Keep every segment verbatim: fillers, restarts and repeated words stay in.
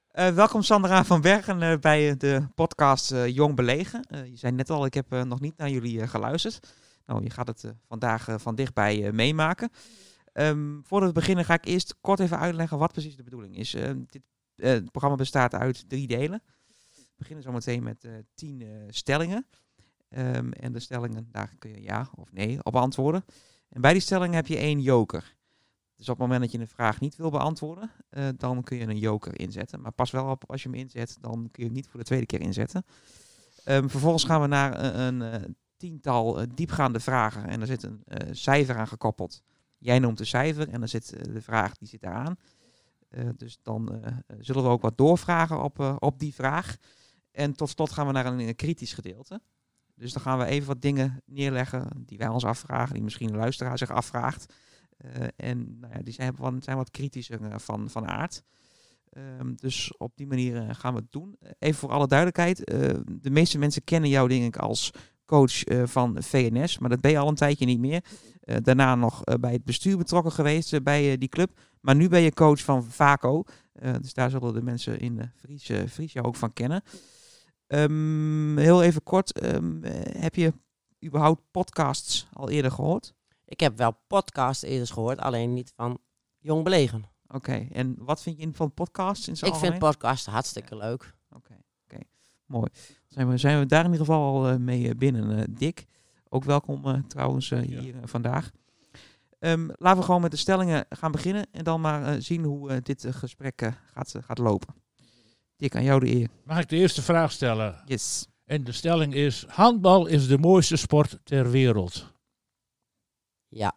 Uh, welkom Sandra van Bergen uh, bij de podcast uh, Jong Belegen. Uh, je zei net al, ik heb uh, nog niet naar jullie uh, geluisterd. Nou, je gaat het uh, vandaag uh, van dichtbij uh, meemaken. Um, voordat we beginnen ga ik eerst kort even uitleggen wat precies de bedoeling is. Uh, dit uh, het programma bestaat uit drie delen. We beginnen zo meteen met uh, tien uh, stellingen. Um, en de stellingen, daar kun je ja of nee op antwoorden. En bij die stellingen heb je één joker. Dus op het moment dat je een vraag niet wil beantwoorden, uh, dan kun je een joker inzetten. Maar pas wel op, als je hem inzet, dan kun je hem niet voor de tweede keer inzetten. Um, vervolgens gaan we naar een, een uh, tiental uh, diepgaande vragen. En daar zit een uh, cijfer aan gekoppeld. Jij noemt een cijfer en dan zit uh, de vraag, die zit eraan. Uh, dus dan uh, zullen we ook wat doorvragen op, uh, op die vraag. En tot slot gaan we naar een, een kritisch gedeelte. Dus dan gaan we even wat dingen neerleggen die wij ons afvragen, die misschien de luisteraar zich afvraagt. Uh, en nou ja, die zijn, van, zijn wat kritischer uh, van, van aard. Um, dus op die manier uh, gaan we het doen. Even voor alle duidelijkheid. Uh, de meeste mensen kennen jou denk ik als coach uh, van V N S. Maar dat ben je al een tijdje niet meer. Uh, daarna nog uh, bij het bestuur betrokken geweest uh, bij uh, die club. Maar nu ben je coach van Vaco. Uh, dus daar zullen de mensen in de Fries, uh, Fries jou ook van kennen. Um, heel even kort. Um, uh, heb je überhaupt podcasts al eerder gehoord? Ik heb wel podcasts eerder gehoord, alleen niet van Jong Belegen. Oké, okay. En wat vind je van podcasts in zijn Ik algemeen? vind podcasts hartstikke ja. leuk. Oké, okay, okay. Mooi. Zijn we, zijn we daar in ieder geval al uh, mee binnen, uh, Dick. Ook welkom uh, trouwens uh, hier uh, vandaag. Um, laten we gewoon met de stellingen gaan beginnen en dan maar uh, zien hoe uh, dit uh, gesprek uh, gaat, uh, gaat lopen. Dick, aan jou de eer. Mag ik de eerste vraag stellen? Yes. En de stelling is, handbal is de mooiste sport ter wereld. Ja.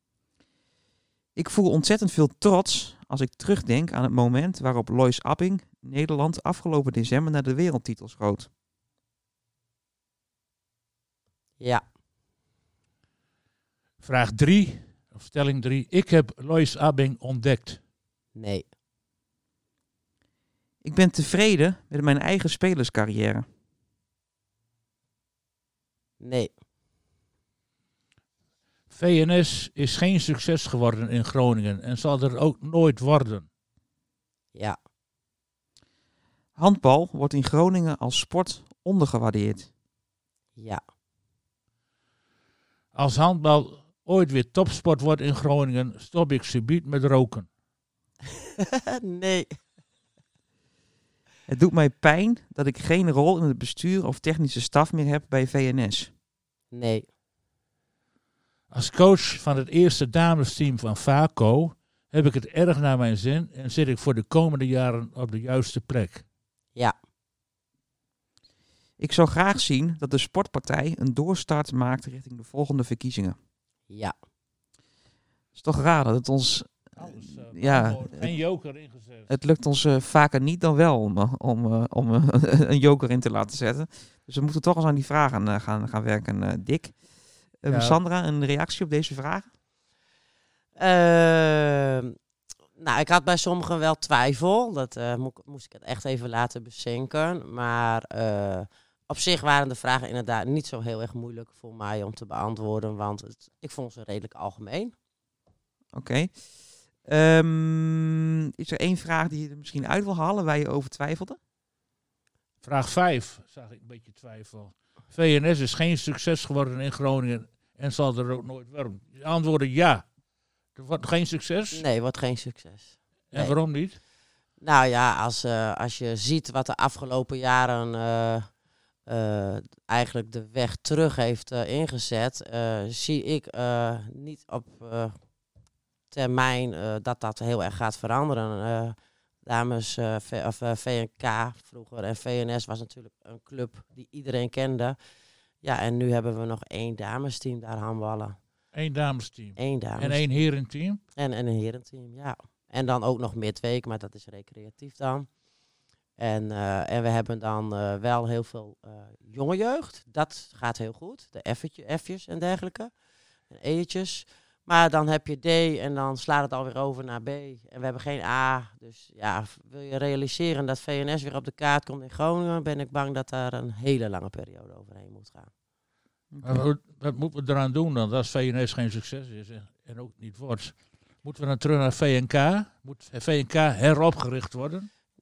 Ik voel ontzettend veel trots als ik terugdenk aan het moment waarop Lois Abbing Nederland afgelopen december naar de wereldtitel schoot. Ja. Vraag drie, of stelling drie. Ik heb Lois Abbing ontdekt. Nee. Ik ben tevreden met mijn eigen spelerscarrière. Nee. V N S is geen succes geworden in Groningen en zal er ook nooit worden. Ja. Handbal wordt in Groningen als sport ondergewaardeerd. Ja. Als handbal ooit weer topsport wordt in Groningen, stop ik subiet met roken. Nee. Het doet mij pijn dat ik geen rol in het bestuur of technische staf meer heb bij V N S. Nee. Als coach van het eerste damesteam van Vaco heb ik het erg naar mijn zin en zit ik voor de komende jaren op de juiste plek. Ja. Ik zou graag zien dat de sportpartij een doorstart maakt richting de volgende verkiezingen. Ja. Het is toch raar dat het ons... Alles, uh, ja, geen joker ingezet. Het lukt ons uh, vaker niet dan wel om, om, uh, om uh, een joker in te laten zetten. Dus we moeten toch eens aan die vragen uh, gaan, gaan werken, uh, Dick. Uh, ja. Sandra, een reactie op deze vraag? Uh, nou, ik had bij sommigen wel twijfel. Dat uh, mo- moest ik het echt even laten bezinken. Maar uh, op zich waren de vragen inderdaad niet zo heel erg moeilijk voor mij om te beantwoorden. Want het, ik vond ze redelijk algemeen. Oké. Okay. Um, is er één vraag die je er misschien uit wil halen waar je over twijfelde? Vraag vijf, zag ik een beetje twijfel. V N S is geen succes geworden in Groningen en zal er ook nooit worden. De antwoorden ja. Er wordt geen succes? Nee, wordt geen succes. En nee. waarom niet? Nou ja, als, uh, als je ziet wat de afgelopen jaren uh, uh, eigenlijk de weg terug heeft uh, ingezet, uh, zie ik uh, niet op uh, termijn uh, dat dat heel erg gaat veranderen. Uh, dames uh, v- of, uh, V N K vroeger en V N S was natuurlijk een club die iedereen kende. Ja, en nu hebben we nog één damesteam daar handballen. Eén damesteam. Eén damesteam. En één herenteam? En, en een herenteam, ja. En dan ook nog midweek, maar dat is recreatief dan. En, uh, en we hebben dan uh, wel heel veel uh, jonge jeugd. Dat gaat heel goed. De F'tje, F'jes en dergelijke. En E'tjes. Maar dan heb je D en dan slaat het alweer over naar B. En we hebben geen A. Dus ja, wil je realiseren dat V N S weer op de kaart komt in Groningen, ben ik bang dat daar een hele lange periode overheen moet gaan. Okay. Wat, wat moeten we eraan doen dan als V N S geen succes is en, en ook niet wordt? Moeten we dan terug naar V N K? Moet V N K heropgericht worden?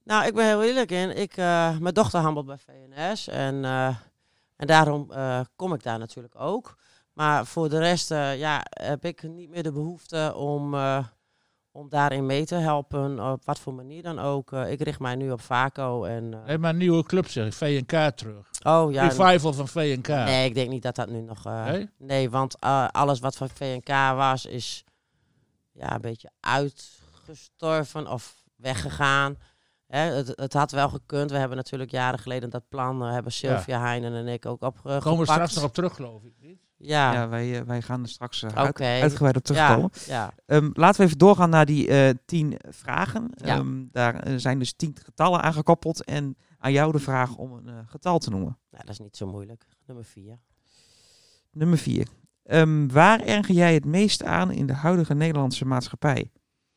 Nou, ik ben heel eerlijk in. Ik, uh, mijn dochter handelt bij V N S. En, uh, en daarom uh, kom ik daar natuurlijk ook. Maar voor de rest uh, ja, heb ik niet meer de behoefte om, uh, om daarin mee te helpen. Op wat voor manier dan ook. Uh, ik richt mij nu op Vaco. En, uh... nee, maar een nieuwe club zeg ik. V N K terug. Oh, ja. Revival van V N K. Nee, ik denk niet dat dat nu nog... Uh... Nee? Nee, want uh, alles wat van V N K was, is ja, een beetje uitgestorven of weggegaan. Hè, het, het had wel gekund. We hebben natuurlijk jaren geleden dat plan, uh, hebben Sylvia ja. Heinen en ik ook opgepakt. Komen we straks nog op terug, geloof ik niet? Ja, ja wij, uh, wij gaan er straks uh, okay. uit, uitgebreid op terugkomen. Ja, ja. Um, laten we even doorgaan naar die uh, tien vragen. Ja. Um, daar uh, zijn dus tien getallen aan gekoppeld. En aan jou de vraag om een uh, getal te noemen. Nou, dat is niet zo moeilijk. Nummer vier. Nummer vier. Um, waar erger jij het meest aan in de huidige Nederlandse maatschappij?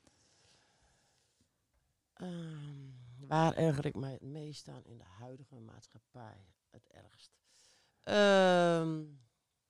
Um, waar erger ik mij het meest aan in de huidige maatschappij? Het ergst. Um,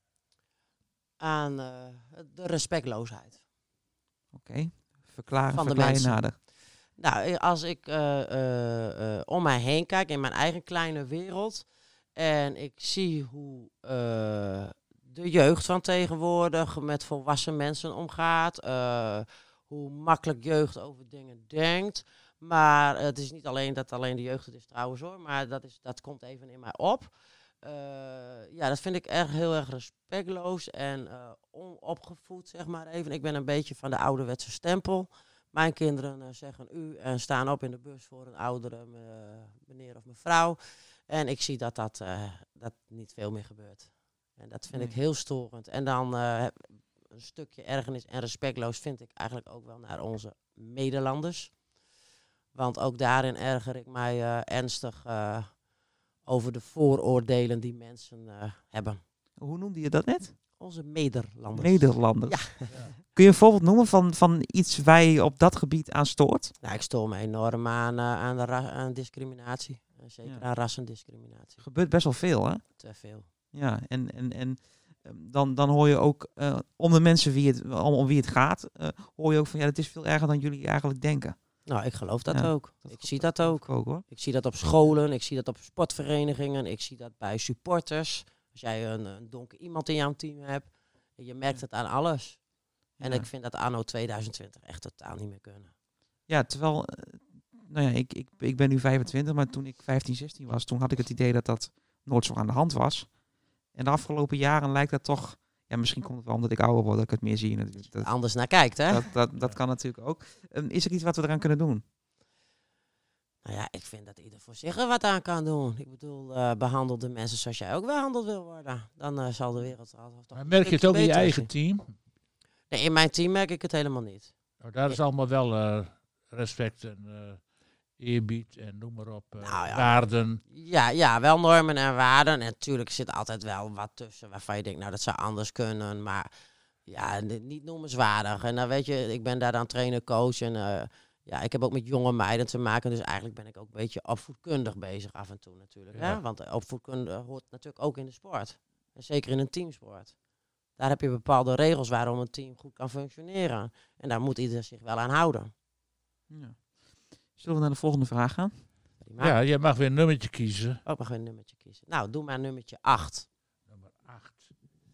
aan uh, de respectloosheid. Oké, okay. verklaren, van verklaar de je nader. Nou, als ik uh, uh, uh, om mij heen kijk in mijn eigen kleine wereld en ik zie hoe uh, de jeugd van tegenwoordig met volwassen mensen omgaat, uh, hoe makkelijk jeugd over dingen denkt. Maar uh, het is niet alleen dat alleen de jeugd het is trouwens hoor, maar dat, is, dat komt even in mij op. Uh, ja, dat vind ik echt heel erg respectloos en uh, onopgevoed, zeg maar even. Ik ben een beetje van de ouderwetse stempel. Mijn kinderen uh, zeggen u en staan op in de bus voor een oudere uh, meneer of mevrouw. En ik zie dat dat, uh, dat niet veel meer gebeurt. En dat vind nee. ik heel storend. En dan uh, een stukje ergernis en respectloos vind ik eigenlijk ook wel naar onze Nederlanders. Want ook daarin erger ik mij uh, ernstig uh, over de vooroordelen die mensen uh, hebben. Hoe noemde je dat net? Onze Nederlanders. Nederlanders. Ja. Ja. Kun je een voorbeeld noemen van, van iets waar je op dat gebied aan stoort? Nou, ik stoor me enorm aan, uh, aan, de ra- aan discriminatie. Zeker ja. aan rassendiscriminatie. Er gebeurt best wel veel, hè? Te veel. Ja, en, en, en dan, dan hoor je ook uh, om de mensen wie het, om, om wie het gaat, uh, hoor je ook van ja, het is veel erger dan jullie eigenlijk denken. Nou, ik geloof dat ja, ook. Dat ik zie dat ook. ook hoor. Ik zie dat op scholen, ik zie dat op sportverenigingen, ik zie dat bij supporters. Als jij een, een donker iemand in jouw team hebt, je merkt het aan alles. En ja. ik vind dat anno tweeduizend twintig echt totaal niet meer kunnen. Ja, terwijl, nou ja, ik, ik, ik ben nu vijfentwintig, maar toen ik vijftien, zestien was, toen had ik het idee dat dat nooit zo aan de hand was. En de afgelopen jaren lijkt dat toch, ja, misschien komt het wel omdat ik ouder word, dat ik het meer zie. Dat, dat, Anders naar kijkt, hè? Dat, dat, dat kan natuurlijk ook. Um, is er iets wat we eraan kunnen doen? Nou ja, ik vind dat ieder voor zich er wat aan kan doen. Ik bedoel, uh, behandel de mensen zoals jij ook behandeld wil worden. Dan uh, zal de wereld al toch. Merk je het ook in je eigen team? Nee, in mijn team merk ik het helemaal niet. Nou, daar is allemaal wel uh, respect en uh, eerbied en noem maar op, uh, nou ja, waarden. Ja, ja, wel normen en waarden. En natuurlijk zit altijd wel wat tussen waarvan je denkt, nou dat zou anders kunnen. Maar ja, niet noemenswaardig. En dan weet je, ik ben daar dan trainer, coach en uh, ja, ik heb ook met jonge meiden te maken. Dus eigenlijk ben ik ook een beetje opvoedkundig bezig af en toe natuurlijk. Ja. Hè? Want opvoedkunde hoort natuurlijk ook in de sport. En zeker in een teamsport. Daar heb je bepaalde regels waarom een team goed kan functioneren. En daar moet ieder zich wel aan houden. Ja. Zullen we naar de volgende vraag gaan? Prima. Ja, je mag weer een nummertje kiezen. Ook mag weer een nummertje kiezen. Nou, doe maar nummertje acht. Nummer acht.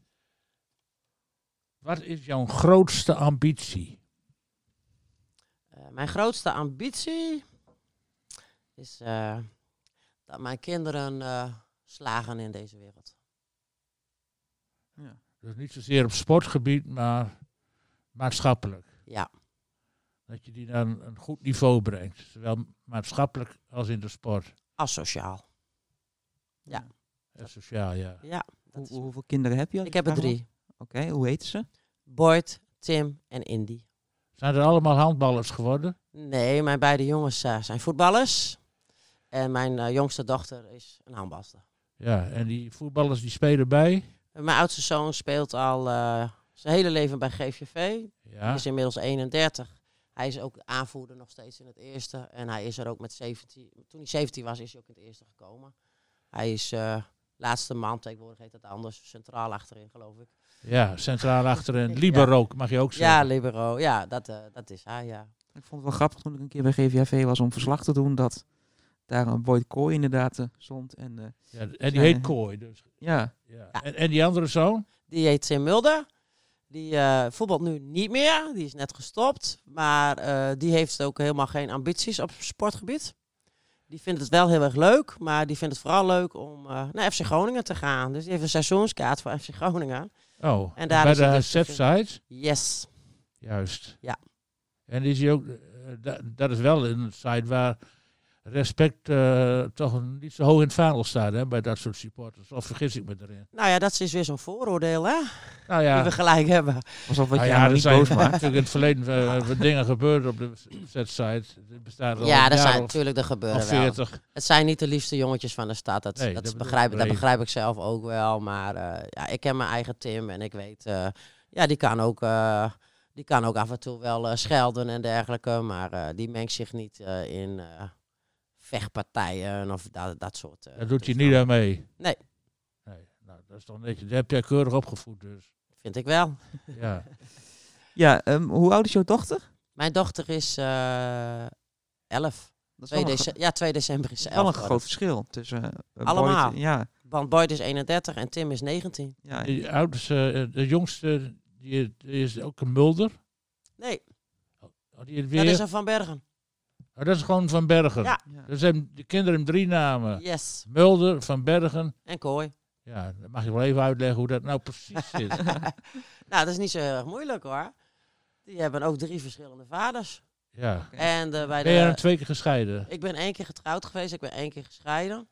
Wat is jouw grootste ambitie? Uh, mijn grootste ambitie is uh, dat mijn kinderen uh, slagen in deze wereld. Ja. Dus niet zozeer op sportgebied, maar maatschappelijk. Ja. Dat je die naar een, een goed niveau brengt. Zowel maatschappelijk als in de sport. Asociaal. Ja. ja. Sociaal, ja. ja Hoe, hoeveel kinderen heb je? Ik heb er drie. Oké, okay, hoe heten ze? Boyd, Tim en Indy. Zijn er allemaal handballers geworden? Nee, mijn beide jongens uh, zijn voetballers. En mijn uh, jongste dochter is een handbalster. Ja, en die voetballers die spelen bij? Mijn oudste zoon speelt al uh, zijn hele leven bij G V V. Ja. Hij is inmiddels eenendertig. Hij is ook aanvoerder nog steeds in het eerste. En hij is er ook met zeventien. Toen hij zeventien was, is hij ook in het eerste gekomen. Hij is uh, laatste man, tegenwoordig heet dat anders. Centraal achterin, geloof ik. Ja, centraal achterin. Libero, ja. Mag je ook zeggen. Ja, libero. Ja, dat, uh, dat is hij, ja. Ik vond het wel grappig toen ik een keer bij G V V was om verslag te doen. Dat daar een Boyd Kooi inderdaad uh, stond. En, uh, ja, en die heet Kooi. Dus. Ja. Ja. Ja. En, en die andere zoon? Die heet Tim Mulder. Die uh, voetbalt nu niet meer. Die is net gestopt. Maar uh, die heeft ook helemaal geen ambities op sportgebied. Die vindt het wel heel erg leuk. Maar die vindt het vooral leuk om uh, naar F C Groningen te gaan. Dus die heeft een seizoenskaart voor F C Groningen. Oh, en daar bij is de dus Sefside? Yes. Juist. Ja. En is hij ook, uh, da, dat is wel een site waar respect uh, toch niet zo hoog in het vaandel staat, hè, bij dat soort supporters. Of vergis ik me erin? Nou ja, dat is weer zo'n vooroordeel, hè? Nou ja. Die we gelijk hebben. Alsof wat nou je ja, ja, er niet zijn boos maakt. natuurlijk in het verleden uh, dingen gebeurd op de site. Het bestaat al Ja, een dat jaar zijn of, natuurlijk, er gebeuren of wel. veertig. Het zijn niet de liefste jongetjes van de stad. Dat, Nee, dat, dat begrijp, bedoel dat ik. begrijp ik zelf ook wel. Maar uh, ja, ik ken mijn eigen Tim en ik weet... Uh, ja, die kan ook... Uh, die kan ook af en toe wel uh, schelden en dergelijke. Maar uh, die mengt zich niet uh, in... Uh, vechtpartijen of dat, dat soort... Uh, Daar doet hij dus niet aan mee? Nee. Nee, nou, dat is toch netjes. Dat heb jij keurig opgevoed dus. Vind ik wel. Ja. Ja, um, hoe oud is jouw dochter? Mijn dochter is uh, elf. Dat is twee wel een dece- gro- ja, twee december is ze wel een elf. groot verschil tussen... Uh, Allemaal. Boyd, ja. Want Boyd is eenendertig en Tim is negentien. Ja, Die oudste, de jongste, die, die is ook een Mulder. Nee, Oh, die weer... dat is een Van Bergen. Oh, dat is gewoon Van Bergen. Ja. ja. Dus hebben de kinderen hebben drie namen. Yes. Mulder, Van Bergen. En Kooi. Ja, dan mag je wel even uitleggen hoe dat nou precies zit. Nou, dat is niet zo heel erg moeilijk hoor. Die hebben ook drie verschillende vaders. Ja. Oké. En uh, bij Ben je dan de... twee keer gescheiden? Ik ben één keer getrouwd geweest, ik ben één keer gescheiden.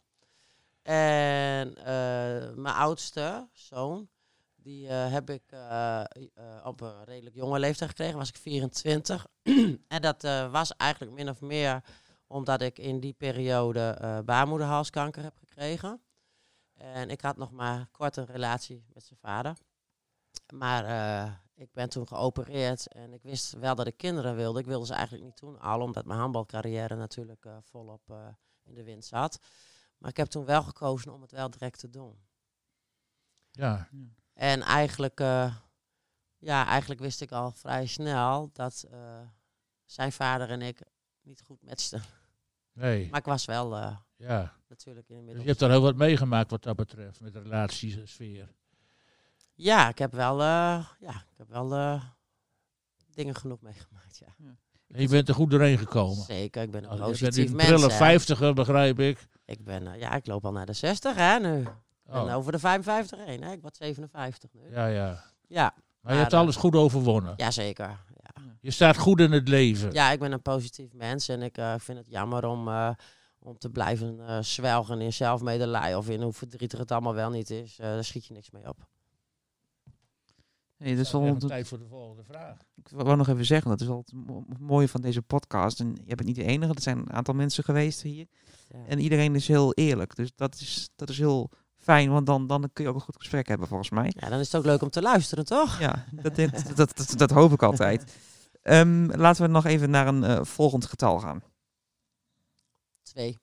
En uh, mijn oudste zoon, die uh, heb ik uh, uh, op een redelijk jonge leeftijd gekregen, was ik vierentwintig. En dat uh, was eigenlijk min of meer omdat ik in die periode uh, baarmoederhalskanker heb gekregen. En ik had nog maar kort een relatie met zijn vader. Maar uh, ik ben toen geopereerd en ik wist wel dat ik kinderen wilde. Ik wilde ze eigenlijk niet toen al, omdat mijn handbalcarrière natuurlijk uh, volop uh, in de wind zat. Maar ik heb toen wel gekozen om het wel direct te doen. Ja. En eigenlijk, uh, ja, eigenlijk wist ik al vrij snel dat uh, zijn vader en ik niet goed matchten. Nee. Maar ik was wel uh, Ja. natuurlijk Dus inmiddels... je hebt er heel wat meegemaakt wat dat betreft, met de relatiesfeer. Ja, ik heb wel, uh, ja, ik heb wel uh, dingen genoeg meegemaakt, ja. En je bent er goed doorheen gekomen. Zeker, ik ben een Oh, je bent positief een mens. prille hè. vijftiger, begrijp ik. Ik ben, uh, ja, ik loop al naar de zestig, hè, nu. Ik ben Oh. over de vijfenvijftig heen, hè. Ik word zevenenvijftig nu. Ja, Ja, ja. ja, Maar je hebt Maar, uh, alles goed overwonnen. ja zeker. Ja. Je staat goed in het leven. ja, ik ben een positief mens en ik uh, vind het jammer om, uh, om te blijven uh, zwelgen in zelfmedelij of in hoe verdrietig het allemaal wel niet is. Uh, daar schiet je niks mee op. Nee, dat is Nou, wel, we hebben tijd voor de volgende vraag. ik wou nog even zeggen, dat is wel het mo- mooie van deze podcast. En je bent niet de enige, er zijn een aantal mensen geweest hier. Ja. En iedereen is heel eerlijk. Dus dat is, dat is heel fijn, want dan, dan kun je ook een goed gesprek hebben volgens mij. ja, dan is het ook leuk om te luisteren, toch? Ja, dat, dat, dat, dat, dat hoop ik altijd. Um, laten we nog even naar een uh, volgend getal gaan. Twee.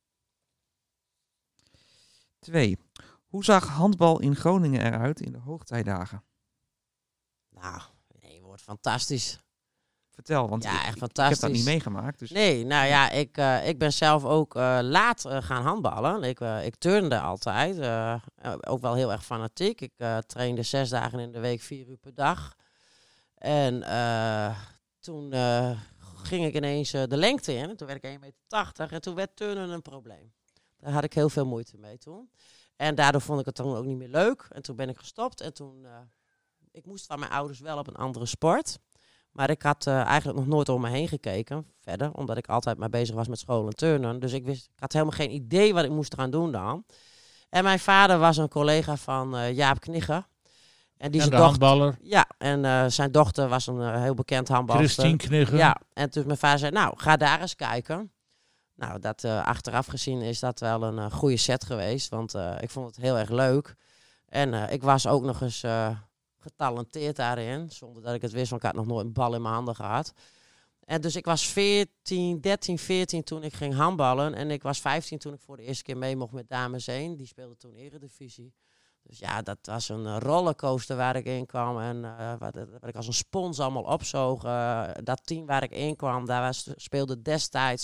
Twee. Hoe zag handbal in Groningen eruit in de hoogtijdagen? Nou, nee, wordt fantastisch. Vertel, want Ja, ik, echt ik heb fantastisch. dat niet meegemaakt. Dus Nee, nou ja, ik, uh, ik ben zelf ook uh, laat uh, gaan handballen. Ik, uh, ik turnde altijd. Uh, ook wel heel erg fanatiek. Ik uh, trainde zes dagen in de week, vier uur per dag. En uh, toen uh, ging ik ineens uh, de lengte in. En toen werd ik één meter tachtig. En toen werd turnen een probleem. Daar had ik heel veel moeite mee toen. En daardoor vond ik het dan ook niet meer leuk. En toen ben ik gestopt. En toen, uh, ik moest van mijn ouders wel op een andere sport. Maar ik had uh, eigenlijk nog nooit om me heen gekeken verder. Omdat ik altijd maar bezig was met school en turnen. Dus ik, wist, ik had helemaal geen idee wat ik moest gaan doen dan. En mijn vader was een collega van uh, Jaap Knigge. En, die En zijn de dochter, handballer, ja, en uh, zijn dochter was een uh, heel bekend handbalster. Christine Knigge. Ja, en toen mijn vader zei, nou, ga daar eens kijken. Nou, dat uh, achteraf gezien is dat wel een uh, goede set geweest. Want uh, ik vond het heel erg leuk. En uh, ik was ook nog eens uh, getalenteerd daarin. Zonder dat ik het wist, want ik had nog nooit een bal in mijn handen gehad. En dus ik was veertien, dertien, veertien toen ik ging handballen. En ik was vijftien toen ik voor de eerste keer mee mocht met dames één. Die speelde toen Eredivisie. Dus ja, dat was een rollercoaster waar ik in kwam. En uh, wat, wat ik als een spons allemaal opzoog. Uh, dat team waar ik in kwam, daar was, speelde destijds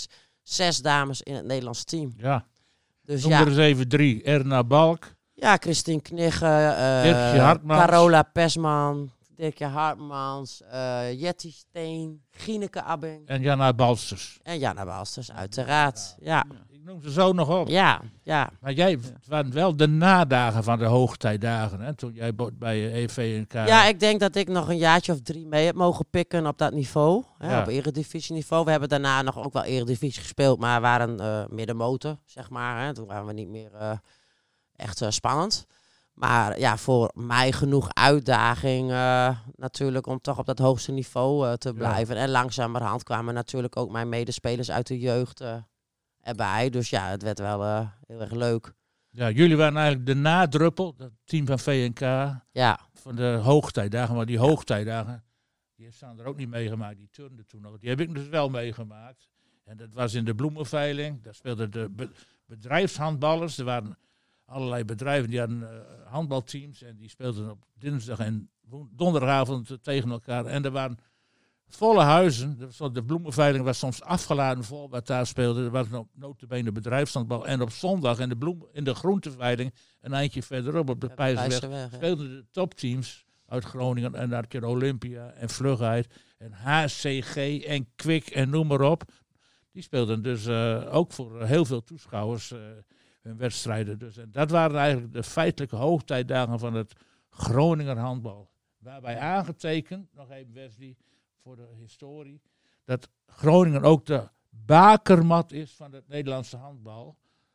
zes dames in het Nederlands team. Ja. Dus Noem ja, er eens even drie. Erna Balk. ja, Christine Knigge, uh, Dirkje Hartmans. Carola Pesman, Dirkje Hartmans, uh, Jetty Steen, Gineke Abbing En Jana Balsters. en Jana Balsters, uiteraard. Ja, Ik noem ze zo nog op. ja, ja. Maar jij, het waren wel de nadagen van de hoogtijdagen, hè? Toen jij bo- bij E V N K... Ja, ik denk dat ik nog een jaartje of drie mee heb mogen pikken op dat niveau. Hè, Ja. Op eredivisieniveau. We hebben daarna nog ook wel eredivisie gespeeld, maar waren uh, middenmotor, zeg maar. Hè. Toen waren we niet meer uh, echt uh, spannend. Maar ja, voor mij genoeg uitdaging uh, natuurlijk om toch op dat hoogste niveau uh, te blijven. Ja. En langzamerhand kwamen natuurlijk ook mijn medespelers uit de jeugd uh, erbij. Dus ja, het werd wel uh, heel erg leuk. Ja, jullie waren eigenlijk de nadruppel, het team van V N K, Ja. van de hoogtijdagen. Maar die hoogtijdagen, die staan er ook niet meegemaakt. Die turnden toen nog. Die heb ik dus wel meegemaakt. En dat was in de bloemenveiling. Daar speelden de be- bedrijfshandballers. Er waren allerlei bedrijven die hadden uh, handbalteams. En die speelden op dinsdag en donderdagavond tegen elkaar. En er waren volle huizen. De bloemenveiling was soms afgeladen vol wat daar speelde. Er was nog notabene bedrijfshandbal. En op zondag in de, bloem, in de groenteveiling, een eindje verderop op de Ja, Pijzersweg, Pijzersweg, ja. speelden de topteams uit Groningen. En daar had je Olympia en Vlugheid en H C G en Kwik en noem maar op. Die speelden dus uh, ook voor heel veel toeschouwers uh, hun wedstrijden. Dus, en dat waren eigenlijk de feitelijke hoogtijdagen van het Groninger handbal. Waarbij aangetekend, nog even Wesley, voor de historie, dat Groningen ook de bakermat is van het Nederlandse handbal.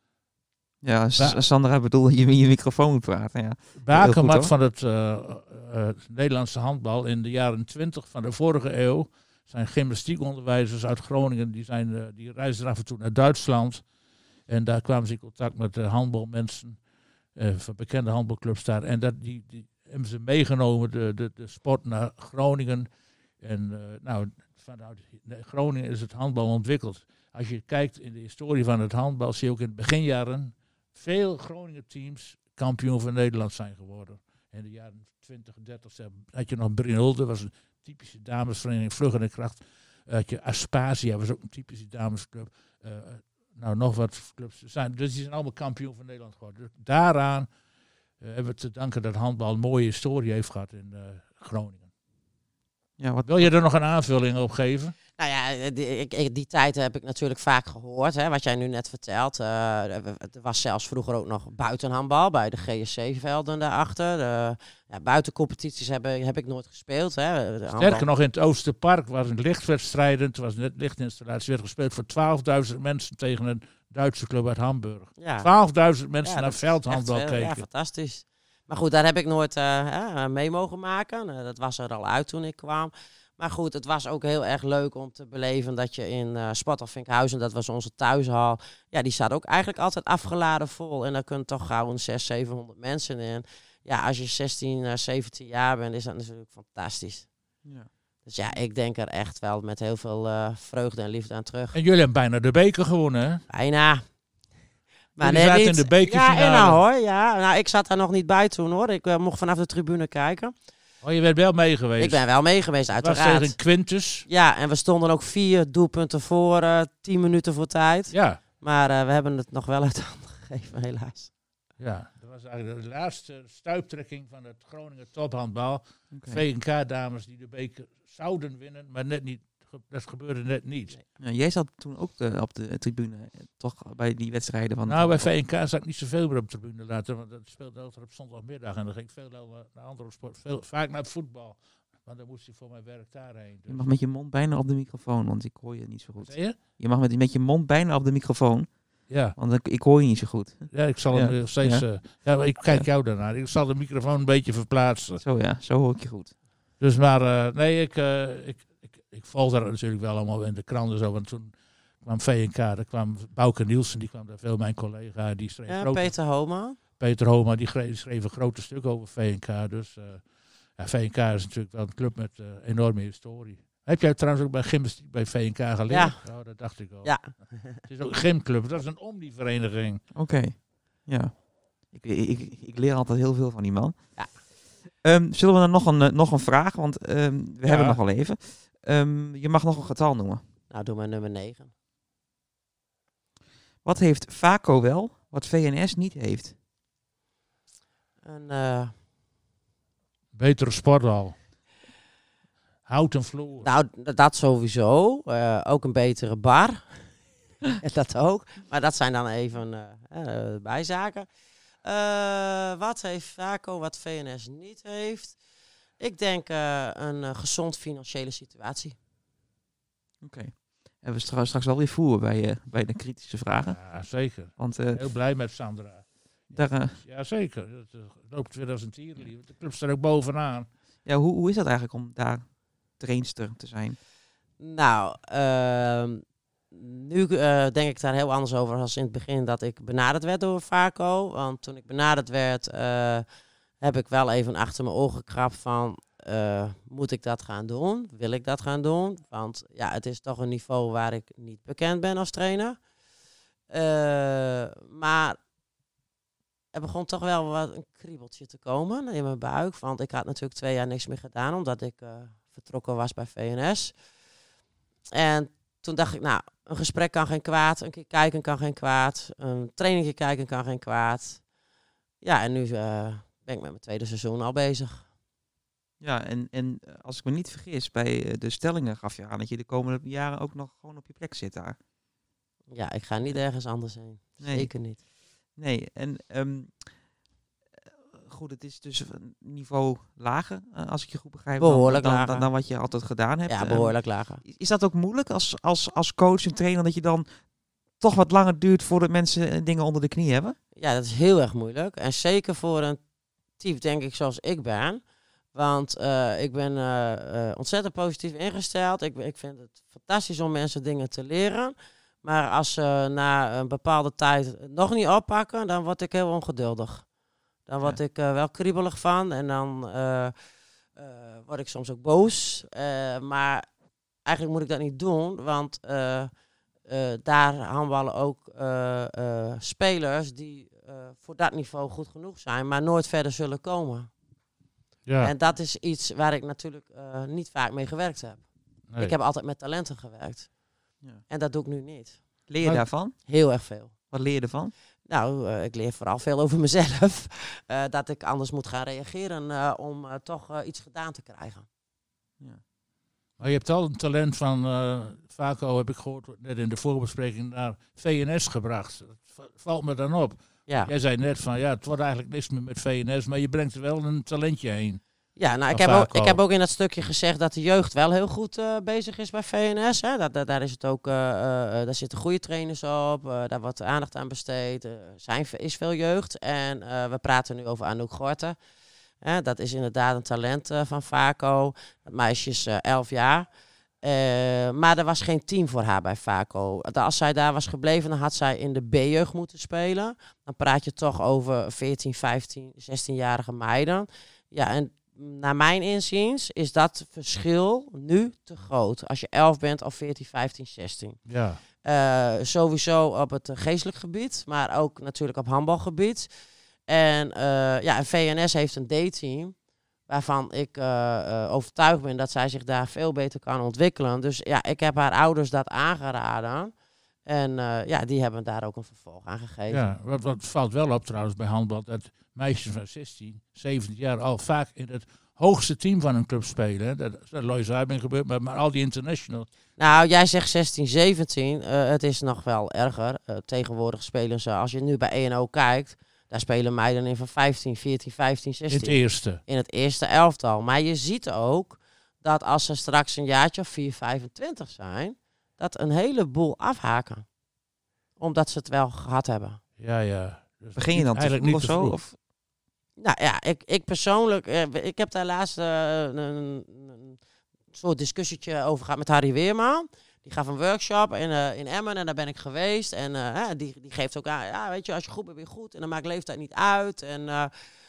Ja, S- Sandra bedoelde je in je microfoon moet praten. Ja. Bakermat goed, van het, uh, uh, het Nederlandse handbal in de jaren twintig van de vorige eeuw zijn gymnastiekonderwijzers uit Groningen, die, zijn, uh, die reisden af en toe naar Duitsland. En daar kwamen ze in contact met de handbalmensen uh, van bekende handbalclubs daar. En dat, die, die hebben ze meegenomen, de, de, de sport, naar Groningen. En uh, nou, vanuit Groningen is het handbal ontwikkeld. Als je kijkt in de historie van het handbal, zie je ook in de beginjaren veel Groningen teams kampioen van Nederland zijn geworden. In de jaren twintig, dertig had je nog Brynolde, was een typische damesvereniging, Vluggen en Kracht. Uh, had je Aspasia, was ook een typische damesclub. Uh, nou, nog wat clubs zijn. Dus die zijn allemaal kampioen van Nederland geworden. Dus daaraan uh, hebben we te danken dat handbal een mooie historie heeft gehad in uh, Groningen. Ja, wat... Wil je er nog een aanvulling op geven? Nou ja, die, ik, die tijd heb ik natuurlijk vaak gehoord, hè, wat jij nu net vertelt. Uh, er was zelfs vroeger ook nog buitenhandbal bij de G S C-velden daarachter. De, ja, buitencompetities heb, heb ik nooit gespeeld. Hè. Sterker nog, in het Oosterpark was een lichtwedstrijden. Het was een lichtinstallatie, werd gespeeld voor twaalfduizend mensen tegen een Duitse club uit Hamburg. Ja. twaalfduizend mensen Ja, naar veldhandbal keken. Ja, fantastisch. Maar goed, daar heb ik nooit uh, uh, mee mogen maken. Uh, dat was er al uit toen ik kwam. Maar goed, het was ook heel erg leuk om te beleven dat je in uh, Sparta Vinkhuizen, dat was onze thuishal, ja, die staat ook eigenlijk altijd afgeladen vol. En daar kunnen toch gauw een zeshonderd, zevenhonderd mensen in. Ja, als je zestien, zeventien jaar bent, is dat natuurlijk fantastisch. Ja. Dus ja, ik denk er echt wel met heel veel uh, vreugde en liefde aan terug. En jullie hebben bijna de beker gewonnen, hè? Bijna. Maar nee, zaten niet in de bekerfinale. Ja, nou hoor. Ja. Nou, ik zat daar nog niet bij toen hoor. Ik uh, mocht vanaf de tribune kijken. Oh, je bent wel mee geweest? Ik ben wel mee geweest, uiteraard. Was tegen Quintus? Ja, en we stonden ook vier doelpunten voor, uh, tien minuten voor tijd. Ja. Maar uh, we hebben het nog wel uit de handen gegeven, helaas. Ja, dat was eigenlijk de laatste stuiptrekking van het Groningen tophandbal. Okay. V N K-dames die de beker zouden winnen, maar net niet. Dat gebeurde net niet. Ja, jij zat toen ook de, op de tribune, toch bij die wedstrijden van... Nou, bij V N K zat ik niet zoveel meer op de tribune laten, want dat speelde altijd op zondagmiddag. En dan ging ik veel naar andere sport, veel, vaak naar het voetbal. Want dan moest ik voor mijn werk daarheen. Dus. Je mag met je mond bijna op de microfoon, want ik hoor je niet zo goed. Wat zei je? Je mag met, met je mond bijna op de microfoon, ja. want ik, ik hoor je niet zo goed. Ja, ik zal hem ja. steeds... Ja. Uh, ja, ik kijk ja. jou daarnaar. Ik zal de microfoon een beetje verplaatsen. Zo ja, zo hoor ik je goed. Dus maar, uh, nee, ik... Uh, ik Ik volgde dat natuurlijk wel allemaal in de kranten zo, want toen kwam V N K, daar kwam Bouke Nielsen, die kwam daar veel, mijn collega, die schreef... Ja, grote, Peter Homa. Peter Homa, die schreef, schreef een grote stuk over V N K, dus uh, ja, V N K is natuurlijk wel een club met uh, enorme historie. Heb jij trouwens ook bij gymnastiek bij V N K geleerd? Ja. Oh, dat dacht ik al. Ja. Het is ook een gymclub, dat is een omnivereniging. Oké, okay. ja. Ik, ik, ik, ik leer altijd heel veel van die man. Ja. Um, zullen we dan nog een, nog een vraag, want um, we ja. hebben nog wel even. Um, je mag nog een getal noemen. Nou, doe maar nummer negen. Wat heeft Vaco wel, wat V N S niet heeft? Een, uh, Betere sporthal. Houten vloer. nou, d- dat sowieso. Uh, ook een betere bar. Dat ook. Maar dat zijn dan even uh, uh, bijzaken. Uh, wat heeft Vaco wat V N S niet heeft? Ik denk uh, een uh, gezond financiële situatie. Oké. Okay. En we straks, straks wel weer voeren bij, uh, bij de kritische vragen. Ja, zeker. Want, uh, heel blij met Sandra. Daar, uh, ja, zeker. Het uh, loopt tweeduizend tien. De club staat ook bovenaan. Ja, hoe, hoe is dat eigenlijk om daar trainster te zijn? Nou, uh, nu uh, denk ik daar heel anders over als in het begin dat ik benaderd werd door Vaco. Want toen ik benaderd werd, uh, heb ik wel even achter mijn ogen gekrapt van... Uh, moet ik dat gaan doen? Wil ik dat gaan doen? Want ja, het is toch een niveau waar ik niet bekend ben als trainer. Uh, maar er begon toch wel wat een kriebeltje te komen in mijn buik. Want ik had natuurlijk twee jaar niks meer gedaan, omdat ik uh, vertrokken was bij V N S. En toen dacht ik, nou, een gesprek kan geen kwaad. Een keer kijken kan geen kwaad. Een trainingje kijken kan geen kwaad. Ja, en nu uh, ben ik met mijn tweede seizoen al bezig. Ja, en, en als ik me niet vergis, bij de stellingen gaf je aan dat je de komende jaren ook nog gewoon op je plek zit daar. Ja, ik ga niet ergens anders heen. Nee. Zeker niet. Nee, en um, goed, het is dus een niveau lager, uh, als ik je goed begrijp, behoorlijk dan, dan, lager. Dan, dan wat je altijd gedaan hebt. Ja, behoorlijk lager. Um, is dat ook moeilijk als, als, als coach en trainer, dat je dan toch wat langer duurt voordat mensen dingen onder de knie hebben? Ja, dat is heel erg moeilijk. En zeker voor een type, denk ik, zoals ik ben. Want uh, ik ben uh, uh, ontzettend positief ingesteld. Ik, ik vind het fantastisch om mensen dingen te leren. Maar als ze na een bepaalde tijd het nog niet oppakken, dan word ik heel ongeduldig. Dan word ja. ik uh, wel kriebelig van en dan uh, uh, word ik soms ook boos. Uh, maar eigenlijk moet ik dat niet doen, want uh, uh, daar handballen ook uh, uh, spelers die uh, voor dat niveau goed genoeg zijn, maar nooit verder zullen komen. Ja. En dat is iets waar ik natuurlijk uh, niet vaak mee gewerkt heb. Nee. Ik heb altijd met talenten gewerkt. Ja. En dat doe ik nu niet. Leer je maar, daarvan? Heel erg veel. Wat leer je ervan? Nou, uh, ik leer vooral veel over mezelf. Uh, dat ik anders moet gaan reageren uh, om uh, toch uh, iets gedaan te krijgen. Ja. Maar je hebt al een talent van uh, Vaco, heb ik gehoord, net in de voorbespreking, naar V N S gebracht. Dat valt me dan op. Ja. Jij zei net van, ja, het wordt eigenlijk niks meer met V N S, maar je brengt er wel een talentje heen. Ja, nou, ik heb, ook, ik heb ook in dat stukje gezegd dat de jeugd wel heel goed uh, bezig is bij V N S. Hè. Dat, dat, daar, is het ook, uh, uh, daar zitten goede trainers op, uh, daar wordt aandacht aan besteed. Er zijn, is veel jeugd en uh, we praten nu over Anouk Gorten. Uh, dat is inderdaad een talent uh, van Vaco. Dat meisje is uh, elf jaar. Uh, maar er was geen team voor haar bij Vaco. Als zij daar was gebleven, dan had zij in de B-jeugd moeten spelen. Dan praat je toch over veertien, vijftien, zestienjarige meiden. Ja, en naar mijn inziens is dat verschil nu te groot. Als je elf bent of veertien, vijftien, zestien. Ja. Uh, sowieso op het geestelijk gebied, maar ook natuurlijk op handbalgebied. En uh, ja, V N S heeft een D-team waarvan ik uh, uh, overtuigd ben dat zij zich daar veel beter kan ontwikkelen. Dus ja, ik heb haar ouders dat aangeraden. En uh, ja, die hebben daar ook een vervolg aan gegeven. Ja, wat, wat valt wel op trouwens bij handbal, dat meisjes van zestien, zeventien jaar al vaak in het hoogste team van een club spelen. Hè. Dat is bij Lois Zuibing gebeurd, maar, maar al die international. Nou, jij zegt zestien, zeventien. Uh, het is nog wel erger. Uh, tegenwoordig spelen ze, als je nu bij E N O kijkt, daar spelen meiden in van vijftien, veertien, vijftien, zestien. In het eerste. In het eerste elftal. Maar je ziet ook dat als ze straks een jaartje of vier, vijfentwintig zijn, dat een heleboel afhaken. Omdat ze het wel gehad hebben. Ja, ja. Dus begin je dan eigenlijk niet niet of zo? Of? Nou ja, ik, ik persoonlijk, ik heb daar laatst uh, een, een soort discussietje over gehad met Harry Weerman. Die gaf een workshop in, uh, in Emmen en daar ben ik geweest. En uh, die, die geeft ook aan, ja, weet je, als je goed bent, ben je goed. En dan maakt leeftijd niet uit. En uh,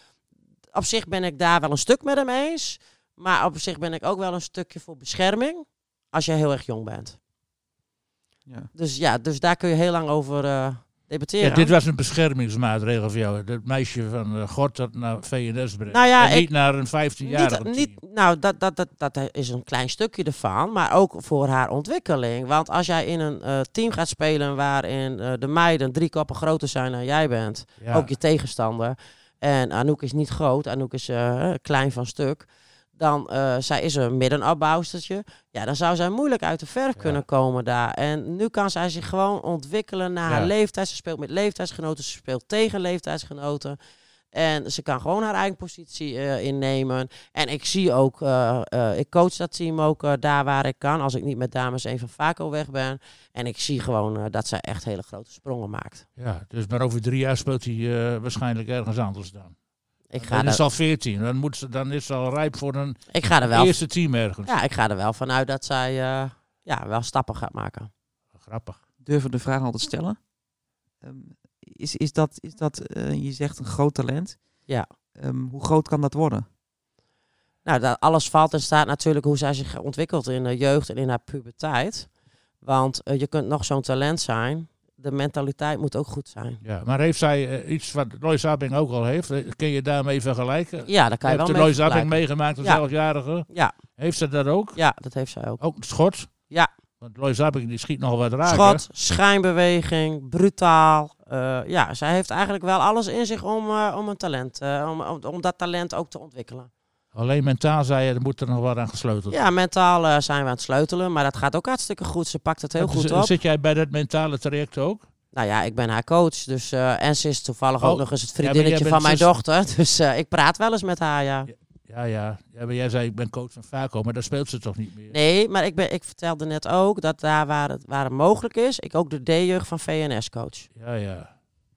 op zich ben ik daar wel een stuk met hem eens. Maar op zich ben ik ook wel een stukje voor bescherming als je heel erg jong bent. Ja. Dus ja, dus daar kun je heel lang over uh, Debatteren. Ja, dit was een beschermingsmaatregel voor jou. Dat meisje van uh, God dat naar V N S brengt. Nou ja, en niet ik, naar een vijftienjarige niet, team. niet, Nou, dat, dat, dat, dat is een klein stukje ervan. Maar ook voor haar ontwikkeling. Want als jij in een uh, team gaat spelen waarin uh, de meiden drie koppen groter zijn dan jij bent. Ja. Ook je tegenstander. En Anouk is niet groot. Anouk is uh, klein van stuk. Dan, uh, zij is een middenopbouwstertje. Ja, dan zou zij moeilijk uit de verf Ja. kunnen komen daar. En nu kan zij zich gewoon ontwikkelen naar Ja. haar leeftijd. Ze speelt met leeftijdsgenoten, ze speelt tegen leeftijdsgenoten. En ze kan gewoon haar eigen positie uh, innemen. En ik zie ook, uh, uh, ik coach dat team ook uh, daar waar ik kan. Als ik niet met dames één van Vaco weg ben. En ik zie gewoon uh, dat zij echt hele grote sprongen maakt. Ja, dus maar over drie jaar speelt hij uh, waarschijnlijk ergens anders dan. Ik ga, Dan is er, ze al veertien. Dan, moet ze, dan is ze al rijp voor een ik ga er wel, eerste team ergens. ja, ik ga er wel vanuit dat zij uh, ja, wel stappen gaat maken. Grappig. Durven de vraag al te stellen. Um, is, is dat, is dat uh, je zegt een groot talent. Ja. Um, hoe groot kan dat worden? Nou, dat alles valt en staat natuurlijk hoe zij zich ontwikkelt in de jeugd en in haar puberteit. Want uh, je kunt nog zo'n talent zijn. De mentaliteit moet ook goed zijn. Ja, maar heeft zij uh, iets wat Lois Abing ook al heeft? Uh, kun je daarmee vergelijken? Ja, daar kan je Heeft wel de mee Lois Abing vergelijken. meegemaakt als Ja. elfjarige? Ja, Heeft ze dat ook? ja, dat heeft zij ook. Ook schot? Ja. Want Lois Abing die schiet nog wat raken. Schot, schijnbeweging, brutaal. Uh, ja, zij heeft eigenlijk wel alles in zich om, uh, om een talent, uh, om, om, om dat talent ook te ontwikkelen. Alleen mentaal zei je, er moet er nog wat aan gesleuteld. Ja, mentaal uh, zijn we aan het sleutelen, maar dat gaat ook hartstikke goed. Ze pakt het heel Dus, goed uh, op. Zit jij bij dat mentale traject ook? Nou ja, ik ben haar coach, dus uh, en ze is toevallig Oh, ook nog eens het ja, maar vriendinnetje jij van bent mijn zus- dochter. Dus uh, ik praat wel eens met haar, ja. Ja. Ja, ja. ja maar jij zei, ik ben coach van Vaco, maar daar speelt ze toch niet meer? Nee, maar ik, ben, ik vertelde net ook dat daar waar het, waar het mogelijk is, ik ook de D-jeugd van V N S coach. Ja, ja.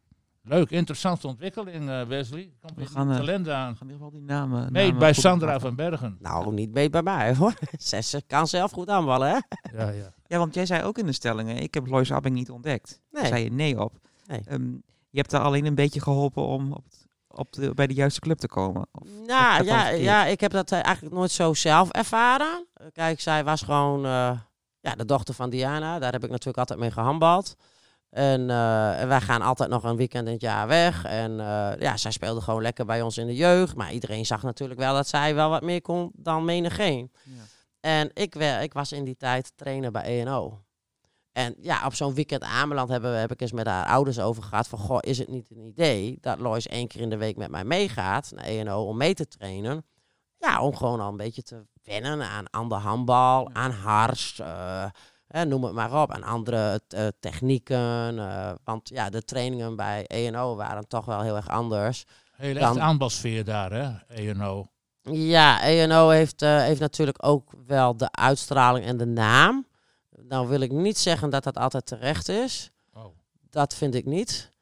Leuk, interessante ontwikkeling, uh, Wesley. Komt We weer gaan, een uh, talent aan. We gaan in ieder geval die namen... Nee, namen bij goed Sandra praten. van Bergen. Nou, niet mee bij mij hoor. Ze, ze kan zelf goed aanvallen, hè? Ja, ja. Ja, want jij zei ook in de stellingen, ik heb Lois Abing niet ontdekt. Daar Nee. zei je nee op. Nee. Um, je hebt daar alleen een beetje geholpen om op, het- op de, bij de juiste club te komen. Of, of Nou dat dan ja, verkeerd? ja, ik heb dat uh, eigenlijk nooit zo zelf ervaren. Uh, kijk, zij was gewoon uh, ja, de dochter van Diana. Daar heb ik natuurlijk altijd mee gehandbald. En, uh, en wij gaan altijd nog een weekend in het jaar weg. En uh, ja, zij speelde gewoon lekker bij ons in de jeugd. Maar iedereen zag natuurlijk wel dat zij wel wat meer kon dan menigeen. Ja. En ik, wer- ik was in die tijd trainer bij E N O. En ja, op zo'n weekend aanbeland hebben we, heb ik eens met haar ouders over gehad. Van, goh, is het niet een idee dat Lois één keer in de week met mij meegaat naar E N O om mee te trainen? Ja, om gewoon al een beetje te wennen aan ander handbal, Ja. aan hars, uh, eh, noem het maar op. Aan andere uh, technieken. Uh, want ja, de trainingen bij E N O waren toch wel heel erg anders. Hele Dan- echt aanbalsfeer daar, hè, E N O. Ja, E N O heeft, uh, heeft natuurlijk ook wel de uitstraling en de naam. Nou wil ik niet zeggen dat dat altijd terecht is. Oh. Dat vind ik niet.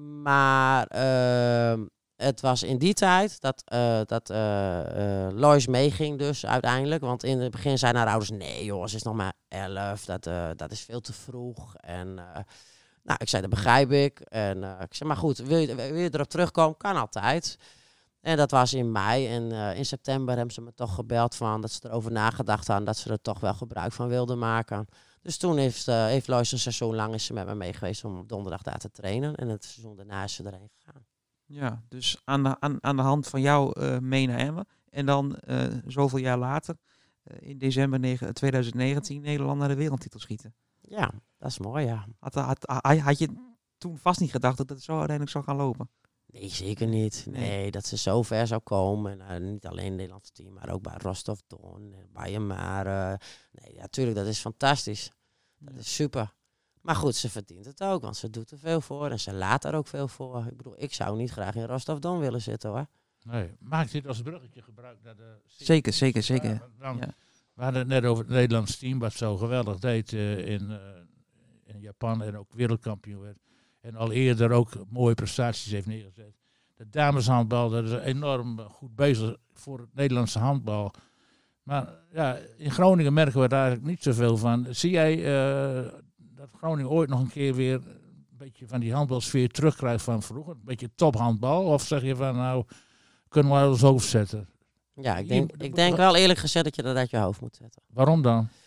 Maar uh, het was in die tijd dat, uh, dat uh, uh, Lois meeging dus uiteindelijk. Want in het begin zeiden haar ouders, nee joh, ze is nog maar elf. Dat, uh, dat is veel te vroeg. En uh, nou, ik zei, dat begrijp ik. En uh, ik zei, maar goed, wil je, wil je erop terugkomen? Kan altijd. En dat was in mei. En uh, in september hebben ze me toch gebeld van dat ze erover nagedacht hadden dat ze er toch wel gebruik van wilden maken. Dus toen heeft, uh, heeft Lois een seizoen lang is ze met me mee geweest om donderdag daar te trainen. En het seizoen daarna is ze erheen gegaan. Ja, dus aan de, aan, aan de hand van jou uh, mee naar Emmen. En dan uh, zoveel jaar later, uh, in december negen, twintig negentien, Nederland naar de wereldtitel schieten. Ja, dat is mooi, ja. Had, had, had, had je toen vast niet gedacht dat het zo uiteindelijk zou gaan lopen? Nee, zeker niet. Nee, Nee. dat ze zo ver zou komen. En, uh, niet alleen het Nederlandse team, maar ook bij Rostov Don, Bayern. Uh, nee, ja, tuurlijk, dat is fantastisch. Dat Ja. is super. Maar goed, ze verdient het ook, want ze doet er veel voor en ze laat er ook veel voor. Ik bedoel, ik zou niet graag in Rostov Don willen zitten, hoor. Nee, maakt dit als bruggetje gebruik naar de... Zeker, zeker, zeker. Ja, dan, Ja. We hadden het net over het Nederlands team, wat zo geweldig deed uh, in, uh, in Japan en ook wereldkampioen werd. En al eerder ook mooie prestaties heeft neergezet. De dameshandbal, dat is enorm goed bezig voor het Nederlandse handbal. Maar ja, in Groningen merken we daar eigenlijk niet zoveel van. Zie jij uh, dat Groningen ooit nog een keer weer een beetje van die handbalsfeer terugkrijgt van vroeger? Een beetje tophandbal? Of zeg je van nou, kunnen we ons hoofd zetten? Ja, ik Je denk, moet- ik denk wel eerlijk gezegd dat je dat uit je hoofd moet zetten. Waarom dan?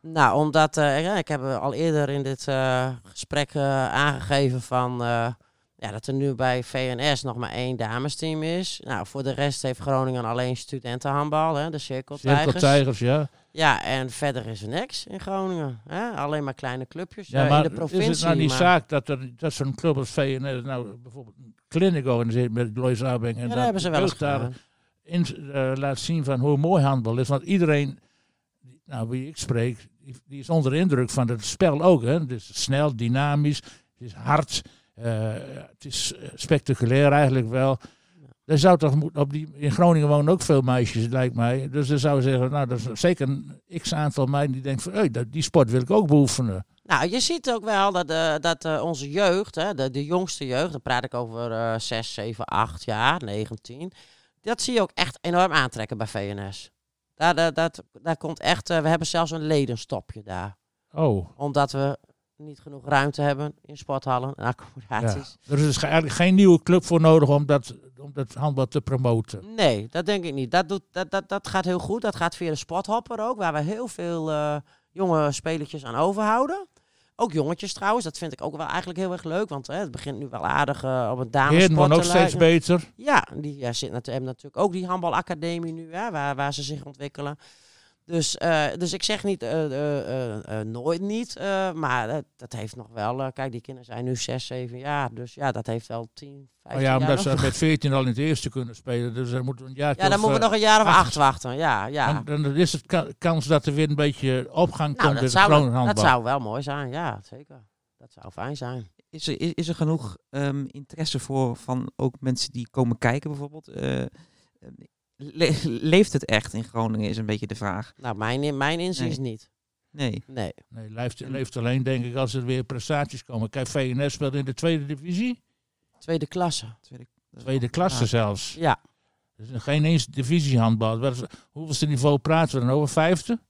Nou, omdat uh, ja, ik heb al eerder in dit uh, gesprek uh, aangegeven van uh, ja, dat er nu bij V N S nog maar één damesteam is. Nou, voor de rest heeft Groningen alleen studentenhandbal, hè, de Cirkeltijgers. Cirkeltijgers, ja. Ja, en verder is er niks in Groningen. Hè? Alleen maar kleine clubjes Ja, uh, maar in de provincie. is het nou niet maar... zaak dat, er, dat zo'n club als V N S nou bijvoorbeeld een clinic organiseert met Lois Abing en Ja, dat dat hebben ze wel eens daar gedaan. in, uh, laat zien van hoe mooi handbal is. Want iedereen, nou wie ik spreek, die, die is onder de indruk van het spel ook. Hè. Het is snel, dynamisch, het is hard, uh, het is spectaculair eigenlijk wel. Er zou toch moeten, op die, in Groningen wonen ook veel meisjes, lijkt mij. Dus dan zou je zeggen, nou, dat is zeker een x-aantal meiden die denken van, hey, dat, die sport wil ik ook beoefenen. Nou, je ziet ook wel dat, uh, dat uh, onze jeugd, hè, de, de jongste jeugd, dan praat ik over uh, zes, zeven, acht jaar, negentien. Dat zie je ook echt enorm aantrekken bij V N S. Daar, daar, dat, daar komt echt, uh, we hebben zelfs een ledenstopje daar. Oh. Omdat we niet genoeg ruimte hebben in sporthallen en accommodaties. Ja. Er is eigenlijk geen nieuwe club voor nodig om dat, om dat handbal te promoten. Nee, dat denk ik niet. Dat, doet, dat, dat, dat gaat heel goed. Dat gaat via de Sporthopper ook, waar we heel veel uh, jonge spelertjes aan overhouden. Ook jongetjes trouwens, dat vind ik ook wel eigenlijk heel erg leuk, want hè, het begint nu wel aardig uh, op een damesport Heerden te ook steeds beter. Ja, die ja, zit natu- hebben natuurlijk ook die handbalacademie nu, hè, waar, waar ze zich ontwikkelen. Dus, uh, dus ik zeg niet, uh, uh, uh, uh, nooit niet, uh, maar uh, dat heeft nog wel, uh, kijk die kinderen zijn nu zes, zeven jaar, dus ja, dat heeft wel tien, vijftien Oh ja, jaar omdat ze nog. met veertien al in het eerste kunnen spelen, dus dan moeten we een jaar. Ja, dan moeten we nog een jaar of acht, acht wachten, ja. ja. Dan, dan is het ka- kans dat er weer een beetje opgang Nou, komt in dat, de zou, Groningen handbal. dat zou wel mooi zijn, ja, zeker. Dat zou fijn zijn. Is er, is, is er genoeg um, interesse voor van ook mensen die komen kijken bijvoorbeeld? Uh, le- leeft het echt in Groningen is een beetje de vraag. Nou, mijn, mijn inziens Nee. niet. Nee. Nee. Nee, leeft, leeft alleen denk ik als er weer prestaties komen. Kijk, V N S speelt in de tweede divisie. Tweede klasse. Tweede, Tweede klasse ja. zelfs. Ja. Dus geen eens divisiehandbal. Wat is- Hoeveelste niveau praten we dan over? Vijfde?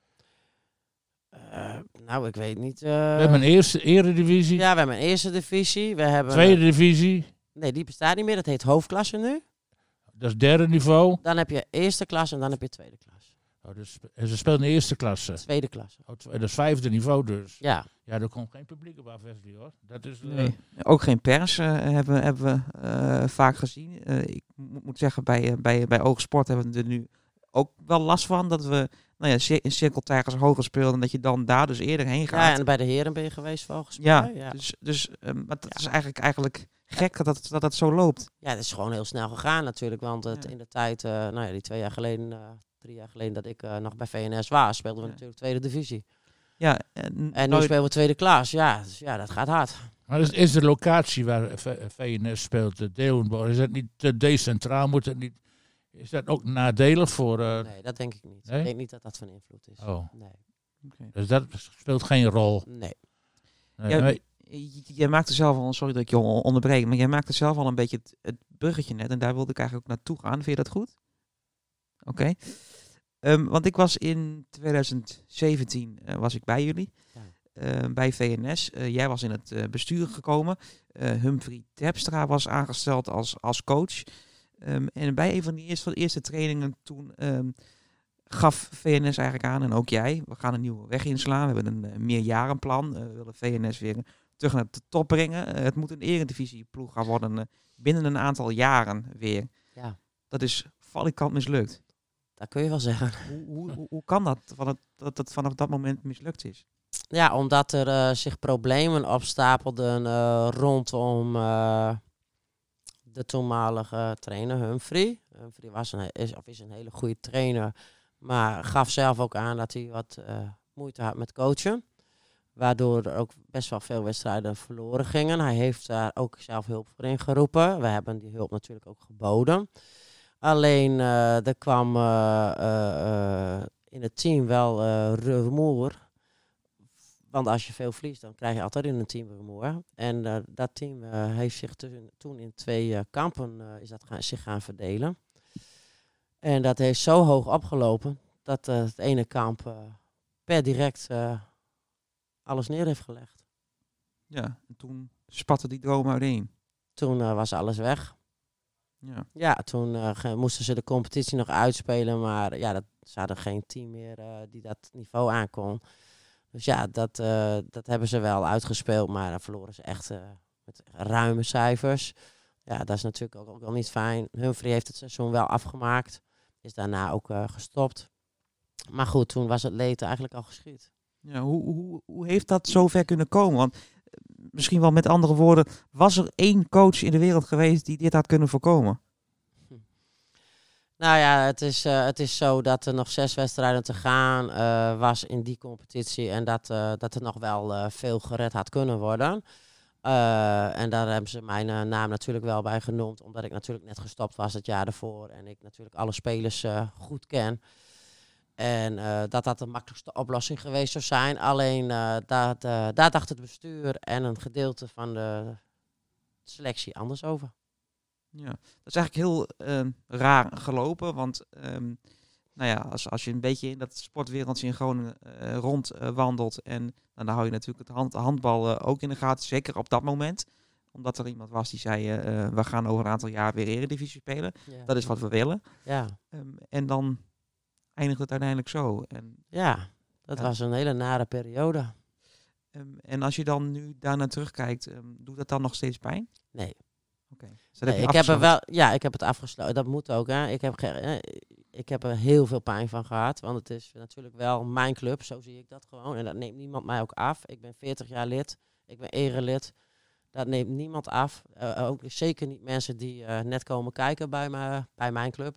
Uh, nou, ik weet niet. Uh... We hebben een eerste eredivisie. Ja, we hebben een eerste divisie. We hebben Tweede divisie. Nee, die bestaat niet meer. Dat heet hoofdklasse nu. Dat is derde niveau. Dan heb je eerste klas en dan heb je tweede klas. Oh, dus, en ze speelt in de eerste klasse. Tweede klasse. Oh, tw- dat is vijfde niveau dus. Ja. Ja, er komt geen publiek op af, Wesley, hoor. Dat is... Uh, Nee. Ook geen pers uh, hebben, hebben we uh, vaak gezien. Uh, ik mo- moet zeggen, bij, uh, bij, bij Oogsport hebben we er nu ook wel last van. Dat we nou ja, cir- in Cirkeltijgers hoger speelden en dat je dan daar dus eerder heen gaat. Ja, en bij de heren ben je geweest volgens mij. Ja, Ja, dus, dus um, maar dat Ja. is eigenlijk, eigenlijk gek dat dat, dat dat zo loopt. ja, het is gewoon heel snel gegaan natuurlijk. Want het, Ja. in de tijd, uh, nou ja, die twee jaar geleden, uh, drie jaar geleden dat ik uh, nog bij V N S was, speelden we Ja. natuurlijk tweede divisie. Ja, en, En nu nooit- spelen we tweede klas. Ja, dus ja, dat gaat hard. Maar is, is de locatie waar V- V N S speelt, de Deeuwenborg, is dat niet te decentraal? Moet het niet, is dat ook nadelig voor... Uh, Nee, dat denk ik niet. Nee? Ik denk niet dat dat van invloed is. Oh, Nee. Okay. dus dat speelt geen rol. Nee. Nee, Ja, nee. J- Jij maakte zelf al, sorry dat ik je on- onderbreek, maar jij maakte zelf al een beetje het, het bruggetje net en daar wilde ik eigenlijk ook naartoe gaan. Vind je dat goed? Oké. Okay. Um, want ik was in twintig zeventien uh, was ik bij jullie, Ja. uh, bij V N S. Uh, jij was in het uh, bestuur gekomen. Uh, Humphrey Terpstra was aangesteld als, als coach. Um, en bij een van die eerste, van de eerste trainingen toen um, gaf V N S eigenlijk aan, en ook jij, we gaan een nieuwe weg inslaan. We hebben een uh, meerjarenplan. Uh, we willen V N S weer terug naar de top brengen. Uh, het moet een eredivisieploeg gaan worden uh, binnen een aantal jaren weer. Ja. Dat is valikant mislukt. Dat kun je wel zeggen. Hoe, hoe, hoe kan dat, van het, dat het vanaf dat moment mislukt is? Ja, omdat er uh, zich problemen opstapelden uh, rondom uh, de toenmalige trainer Humphrey. Humphrey was een, is, of is een hele goede trainer, maar gaf zelf ook aan dat hij wat uh, moeite had met coachen. Waardoor er ook best wel veel wedstrijden verloren gingen. Hij heeft daar ook zelf hulp voor ingeroepen. We hebben die hulp natuurlijk ook geboden. Alleen uh, er kwam uh, uh, uh, in het team wel uh, rumoer. Want als je veel verliest, dan krijg je altijd in een team rumoer. En uh, dat team uh, heeft zich toen, toen in twee uh, kampen uh, is dat gaan, zich gaan verdelen. En dat heeft zo hoog opgelopen dat uh, het ene kamp uh, per direct uh, alles neer heeft gelegd. Ja, en toen spatte die droom uiteen. Toen uh, was alles weg. Ja. Ja, toen uh, ge- moesten ze de competitie nog uitspelen, maar ja, dat, ze hadden geen team meer uh, die dat niveau aankon. Dus ja, dat, uh, dat hebben ze wel uitgespeeld, maar dan verloren ze echt uh, met ruime cijfers. Ja, dat is natuurlijk ook, ook wel niet fijn. Humphrey heeft het seizoen wel afgemaakt. Is daarna ook uh, gestopt. Maar goed, toen was het leed eigenlijk al geschied. Ja, hoe, hoe, hoe heeft dat zover kunnen komen? Want misschien wel met andere woorden, was er één coach in de wereld geweest die dit had kunnen voorkomen? Hm. Nou ja, het is, uh, het is zo dat er nog zes wedstrijden te gaan uh, was in die competitie. En dat, uh, dat er nog wel uh, veel gered had kunnen worden. Uh, en daar hebben ze mijn uh, naam natuurlijk wel bij genoemd. Omdat ik natuurlijk net gestopt was het jaar ervoor. En ik natuurlijk alle spelers uh, goed ken. En uh, dat dat de makkelijkste oplossing geweest zou zijn. Alleen uh, dat, uh, daar dacht het bestuur en een gedeelte van de selectie anders over. Ja, dat is eigenlijk heel uh, raar gelopen. Want um, nou ja, als, als je een beetje in dat sportwereldje in Groningen uh, rondwandelt. Uh, en nou, dan hou je natuurlijk het hand, handbal uh, ook in de gaten. Zeker op dat moment. Omdat er iemand was die zei, uh, we gaan over een aantal jaar weer Eredivisie spelen. Ja. Dat is wat we willen. Ja. Um, en dan eindigt het uiteindelijk zo. En, ja, dat ja. was een hele nare periode. Um, en als je dan nu daarna terugkijkt, um, doet dat dan nog steeds pijn? Nee. Okay. Dus nee, heb ik heb er wel, ja, ik heb het afgesloten. Dat moet ook. Hè. Ik, heb ge, ik heb er heel veel pijn van gehad. Want het is natuurlijk wel mijn club. Zo zie ik dat gewoon. En dat neemt niemand mij ook af. Ik ben veertig jaar lid. Ik ben erelid. Dat neemt niemand af. Uh, ook zeker niet mensen die uh, net komen kijken bij, me, bij mijn club.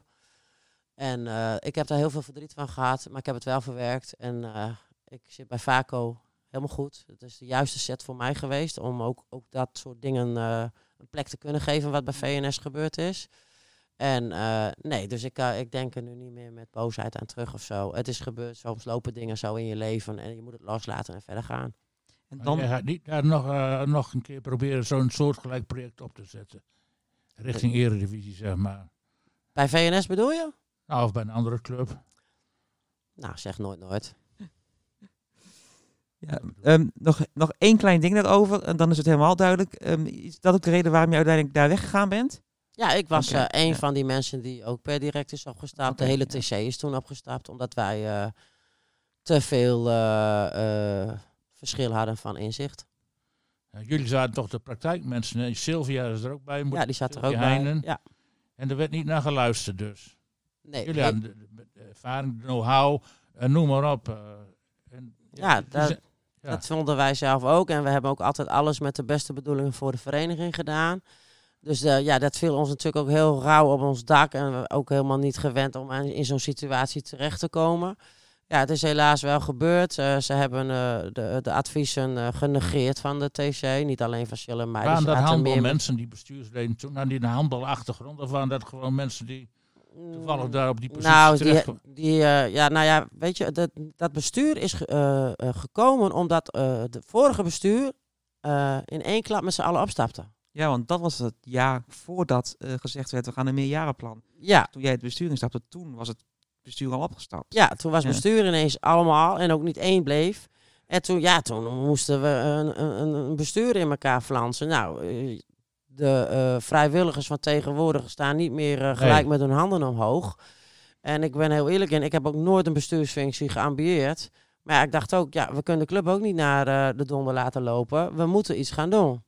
En uh, ik heb daar heel veel verdriet van gehad. Maar ik heb het wel verwerkt. En uh, ik zit bij Vaco helemaal goed. Het is de juiste set voor mij geweest. Om ook, ook dat soort dingen uh, een plek te kunnen geven wat bij V N S gebeurd is. En uh, nee, dus ik, uh, ik denk er nu niet meer met boosheid aan terug of zo. Het is gebeurd. Soms lopen dingen zo in je leven. En je moet het loslaten en verder gaan. En dan je gaat niet daar nog, uh, nog een keer proberen zo'n soortgelijk project op te zetten. Richting Eredivisie, zeg maar. Bij V N S bedoel je? Nou, of bij een andere club. Nou, zeg nooit nooit. Ja, um, nog, nog één klein ding daarover en dan is het helemaal duidelijk. Um, is dat ook de reden waarom je uiteindelijk daar weggegaan bent? Ja, ik was okay, uh, een ja. van die mensen die ook per direct is opgestapt. Okay, de hele T C ja. is toen opgestapt, omdat wij uh, te veel uh, uh, verschil hadden van inzicht. Ja, jullie zaten toch de praktijkmensen, hè? Sylvia is er ook bij. Ja, die zat Sylvia er ook Heinen. bij. Ja. En er werd niet naar geluisterd dus. Nee. Jullie nee. hadden de, de, de ervaring, de know-how, uh, noem maar op. Uh, en, ja, ja, dat, ja, dat vonden wij zelf ook. En we hebben ook altijd alles met de beste bedoelingen voor de vereniging gedaan. Dus uh, ja, dat viel ons natuurlijk ook heel rauw op ons dak. En we ook helemaal niet gewend om in zo'n situatie terecht te komen. Ja, het is helaas wel gebeurd. Uh, ze hebben uh, de, de adviezen uh, genegeerd van de T C. Niet alleen van Shell en mij. Waren dus dat handbalmensen meer... die bestuursleden toen? Hadden die een handbalachtergrond? Of waren dat gewoon mensen die toevallig daar op die positie nou, terecht die, die, uh, ja, nou ja, weet je, dat, dat bestuur is uh, uh, gekomen omdat uh, de vorige bestuur uh, in één klap met z'n allen opstapte. Ja, want dat was het jaar voordat uh, gezegd werd, we gaan een meerjarenplan. Ja. Toen jij het bestuur instapte, toen was het bestuur al opgestapt. Ja, toen was ja. bestuur ineens allemaal en ook niet één bleef. En toen, ja, toen moesten we een, een, een bestuur in elkaar flansen. Nou, de uh, vrijwilligers van tegenwoordig staan niet meer uh, gelijk nee. met hun handen omhoog. En ik ben heel eerlijk in, ik heb ook nooit een bestuursfunctie geambieerd. Maar ja, ik dacht ook, ja, we kunnen de club ook niet naar uh, de donder laten lopen. We moeten iets gaan doen.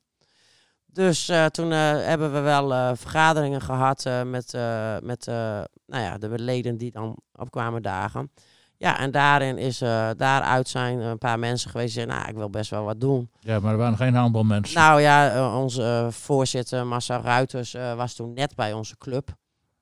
Dus uh, toen uh, hebben we wel uh, vergaderingen gehad uh, met, uh, met uh, nou ja, de leden die dan opkwamen dagen. Ja, en daarin is, uh, daaruit zijn een paar mensen geweest die zeiden, nou, ik wil best wel wat doen. Ja, maar er waren geen handbalmensen. Nou ja, uh, onze uh, voorzitter Marcel Ruiters uh, was toen net bij onze club.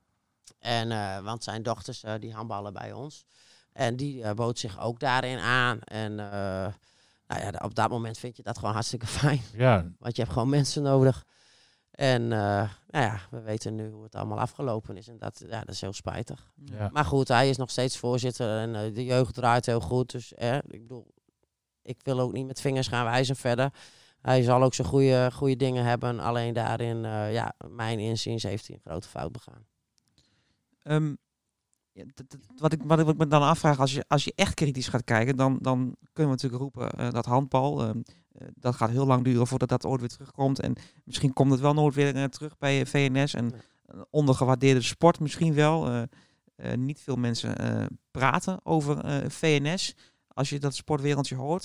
En, uh, want zijn dochters uh, die handballen bij ons. En die uh, bood zich ook daarin aan. En uh, nou ja, op dat moment vind je dat gewoon hartstikke fijn. Ja. Want je hebt gewoon mensen nodig. En uh, nou ja, we weten nu hoe het allemaal afgelopen is. En dat, ja, dat is heel spijtig. Ja. Maar goed, hij is nog steeds voorzitter. En uh, de jeugd draait heel goed. Dus eh, ik bedoel, ik wil ook niet met vingers gaan wijzen verder. Hij zal ook zijn goede, goede dingen hebben. Alleen daarin, uh, ja, mijn inziens heeft hij een grote fout begaan. Um, ja, d- d- wat, ik, wat ik me dan afvraag, als je, als je echt kritisch gaat kijken, dan, dan kunnen we natuurlijk roepen uh, dat handbal, um, uh, dat gaat heel lang duren voordat dat ooit weer terugkomt. En misschien komt het wel nooit weer uh, terug bij V N S. En uh, ondergewaardeerde sport misschien wel. Uh, uh, niet veel mensen uh, praten over uh, V N S. als je dat sportwereldje hoort.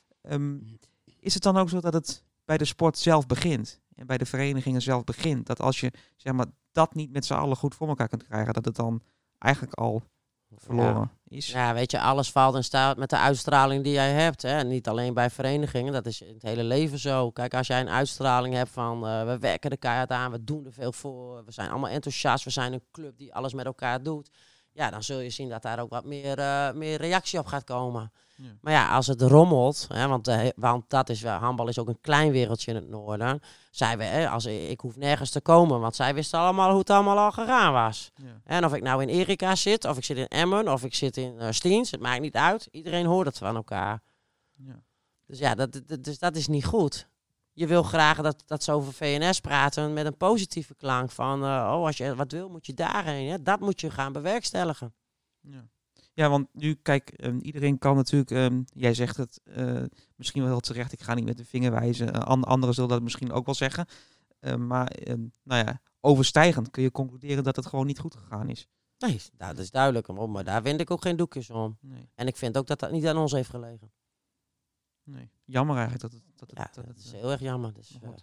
Um, is het dan ook zo dat het bij de sport zelf begint? En bij de verenigingen zelf begint? Dat als je zeg maar, dat niet met z'n allen goed voor elkaar kunt krijgen, dat het dan eigenlijk al verloren ja. is? Ja, weet je, alles valt en staat met de uitstraling die jij hebt. Hè? Niet alleen bij verenigingen, dat is in het hele leven zo. Kijk, als jij een uitstraling hebt van uh, we werken er keihard aan, we doen er veel voor, we zijn allemaal enthousiast, we zijn een club die alles met elkaar doet. Ja, dan zul je zien dat daar ook wat meer, uh, meer reactie op gaat komen. Ja. Maar ja, als het rommelt, hè, want, uh, want dat is wel, handbal is ook een klein wereldje in het noorden. Zij we, hè, als, ik hoef nergens te komen, want zij wisten allemaal hoe het allemaal al gegaan was. Ja. En of ik nou in Erika zit, of ik zit in Emmen, of ik zit in uh, Stiens, het maakt niet uit. Iedereen hoort het van elkaar. Ja. Dus ja, dat, dat, dus dat is niet goed. Je wil graag dat, dat ze over V N S praten met een positieve klank van, uh, oh, als je wat wil, moet je daarheen. Hè? Dat moet je gaan bewerkstelligen. Ja. Ja, want nu, kijk, um, iedereen kan natuurlijk, um, jij zegt het uh, misschien wel heel terecht, ik ga niet met de vinger wijzen. Uh, and, anderen zullen dat misschien ook wel zeggen. Uh, maar, um, nou ja, overstijgend kun je concluderen dat het gewoon niet goed gegaan is. Nee, dat is duidelijk. Maar daar wend ik ook geen doekjes om. Nee. En ik vind ook dat dat niet aan ons heeft gelegen. Nee, jammer eigenlijk dat het... Dat het ja, dat het het, is heel erg jammer. Dus, uh,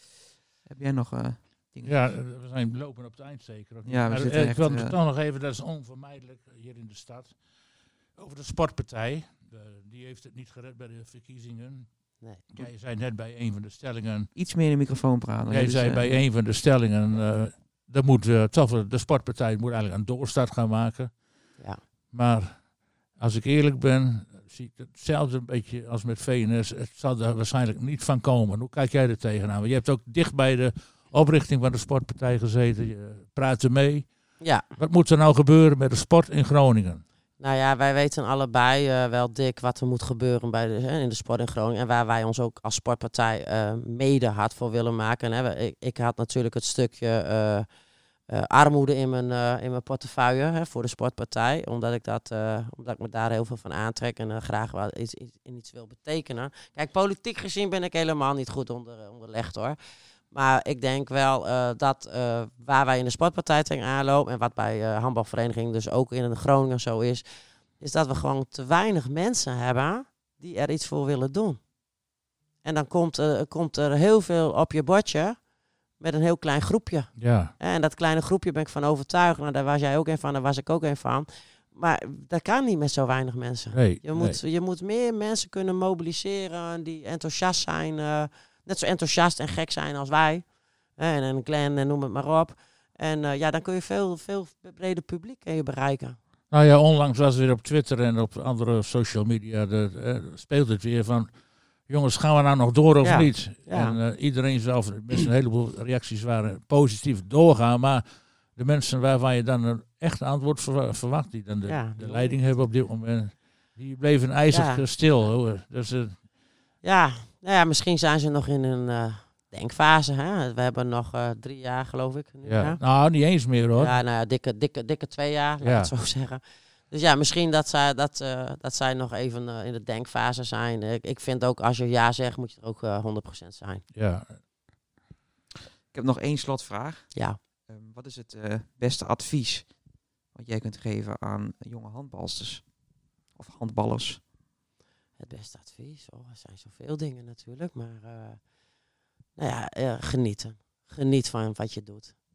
heb jij nog uh, dingen? Ja, we zijn lopen op het eind zeker. Of ja, we maar, zitten ik echt, wil uh, toch nog even, dat is onvermijdelijk hier in de stad. Over de sportpartij. Uh, die heeft het niet gered bij de verkiezingen. Nee. Jij zei net bij een van de stellingen... Iets meer in de microfoon praten. Jij dus, zei uh, bij een van de stellingen... Uh, dat moet, uh, toch, de sportpartij moet eigenlijk een doorstart gaan maken. Ja. Maar als ik eerlijk ben... zie ik hetzelfde een beetje als met V N S. Het zal er waarschijnlijk niet van komen. Hoe kijk jij er tegenaan? Want je hebt ook dicht bij de oprichting van de sportpartij gezeten. Je praat er mee. Ja. Wat moet er nou gebeuren met de sport in Groningen? Nou ja, wij weten allebei uh, wel dik wat er moet gebeuren bij de, hè, in de sport in Groningen. En waar wij ons ook als sportpartij uh, mede hard voor willen maken. Hè. Ik, ik had natuurlijk het stukje uh, uh, armoede in mijn, uh, in mijn portefeuille hè, voor de sportpartij. Omdat ik, dat, uh, omdat ik me daar heel veel van aantrek en uh, graag wat iets, iets, iets wil betekenen. Kijk, politiek gezien ben ik helemaal niet goed onder, onderlegd hoor. Maar ik denk wel uh, dat uh, waar wij in de sportpartij tegen aanlopen... en wat bij uh, handbalvereniging dus ook in de Groningen zo is... is dat we gewoon te weinig mensen hebben die er iets voor willen doen. En dan komt, uh, komt er heel veel op je bordje met een heel klein groepje. Ja. En dat kleine groepje ben ik van overtuigd. Nou, daar was jij ook een van, daar was ik ook een van. Maar dat kan niet met zo weinig mensen. Nee, je, moet, nee. je moet meer mensen kunnen mobiliseren die enthousiast zijn... Uh, net zo enthousiast en gek zijn als wij. En een clan en noem het maar op. En uh, ja, dan kun je veel, veel breder publiek kun je bereiken. Nou ja, onlangs was weer op Twitter en op andere social media... De, uh, speelt het weer van... Jongens, gaan we nou nog door of ja. niet? Ja. En uh, iedereen zelf, met een heleboel reacties waren positief doorgaan. Maar de mensen waarvan je dan een echt antwoord ver, verwacht... die dan de, ja. de leiding hebben op dit moment... die bleven ijzig ja. stil. Hoor. Dus... Uh, ja. Nou ja, misschien zijn ze nog in een uh, denkfase. Hè? We hebben nog uh, drie jaar, geloof ik. Nu, ja. ja. Nou, niet eens meer hoor. Ja, nou ja, dikke, dikke, dikke twee jaar, laat ja. ik het zo zeggen. Dus ja, misschien dat zij, dat, uh, dat zij nog even uh, in de denkfase zijn. Ik, ik vind ook, als je ja zegt, moet je er ook uh, honderd procent zijn. Ja. Ik heb nog één slotvraag. Ja. Um, wat is het uh, beste advies wat jij kunt geven aan jonge handbalsters? Of handballers? Het beste advies? Oh, er zijn zoveel dingen natuurlijk. Maar uh, nou ja, uh, genieten. Geniet van wat je doet.